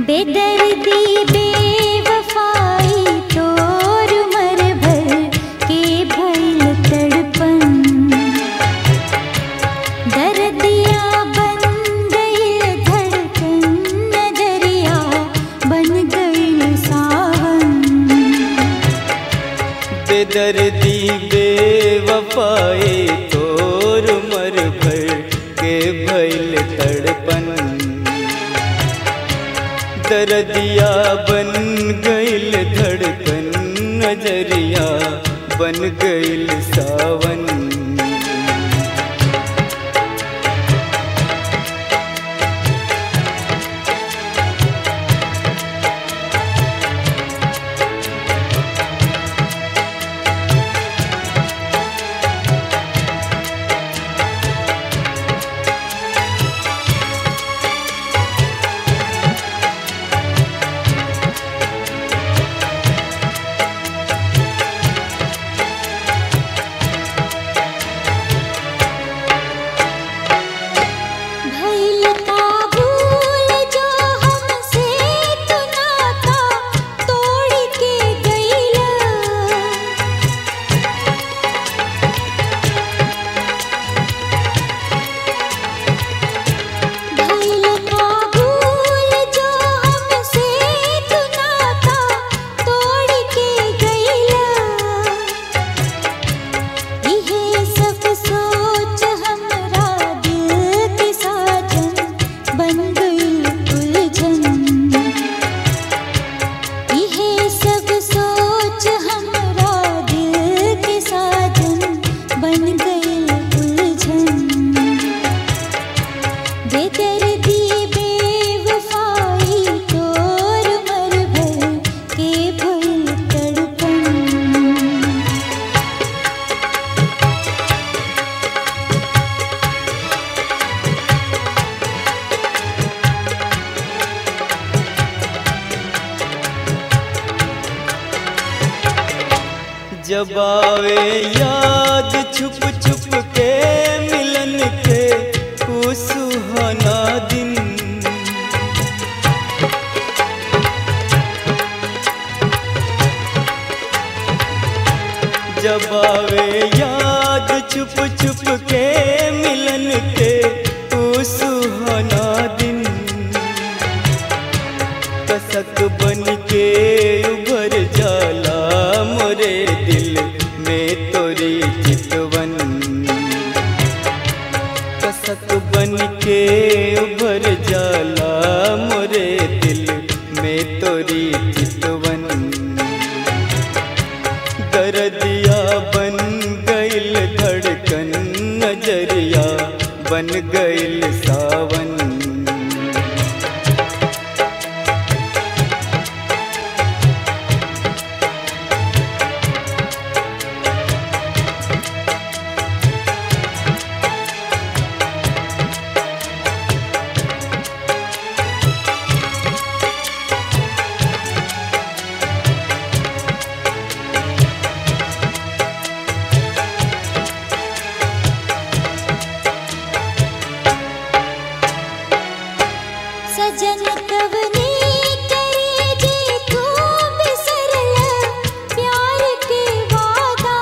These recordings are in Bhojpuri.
बेदर्दी बेवफाई तोर उमर भर के भइल तड़पन, दर्दिया बन गइल धड़कन, नजरिया बन गइल सावन। बेदर्दी बेवफाई तोर उमर भर के भइल तड़पन, दर्दिया बन गइल धड़कन, नजरिया बन गइल सावन। जब आवे याद छुप छुप के मिलन के वो सुहाना दिन, जब आवे याद छुप छुप के मिलन के वो सुहाना दिन, कसक बन के उभर जाला मोरे दिल में तोरी चितवन, कसक बन के उभर जाला मोरे दिल में तोरी चितवन। दर्दिया बन गइल धड़कन, नजरिया बन गइल सावन। सजन कवनी करे जे तू बिसरला प्यार के वादा,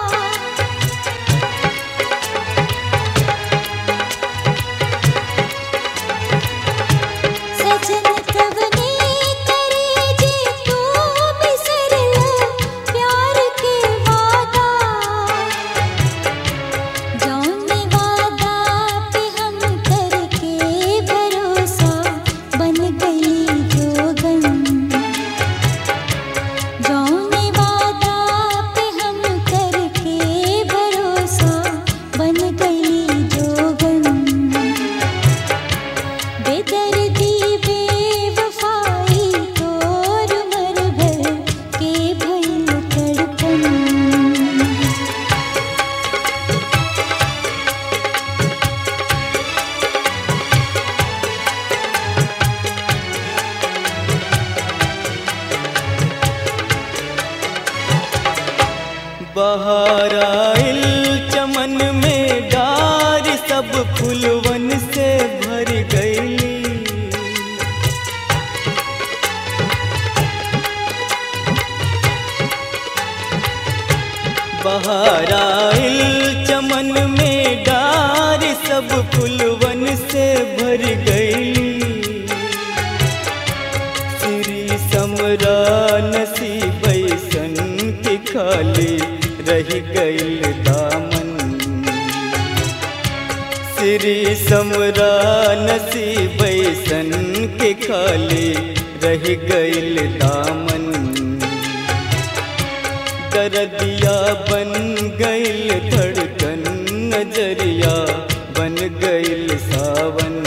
सजन कवनी करे जे तू बिसरला प्यार के वादा, जौन वादा पे हम करके भरोसा बन गई जोगन, जौन वादा पे हम करके भरोसा बन गई जोगन। बेदर्दी बेवफाई तोर उमर भर के भइल तड़पन, बहार आइल चमन में डार सब फूलवन से भर गईली, बहार आइल चमन में डार सब फुलवन से भर गई। श्री समरा नसीब ऐसन के खाली रह गइल दामन। श्री समरा नसीब ऐसन के खाली रह गइल दामन। दर्दिया बन गइल धड़कन नजरिया बन गइल सावन।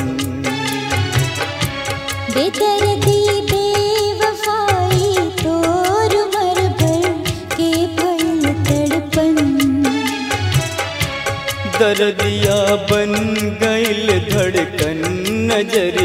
बेदर्दी बेवफाई तोर उमर भर के भइल तड़पन। दर्दिया बन गइल धड़कन नजरिया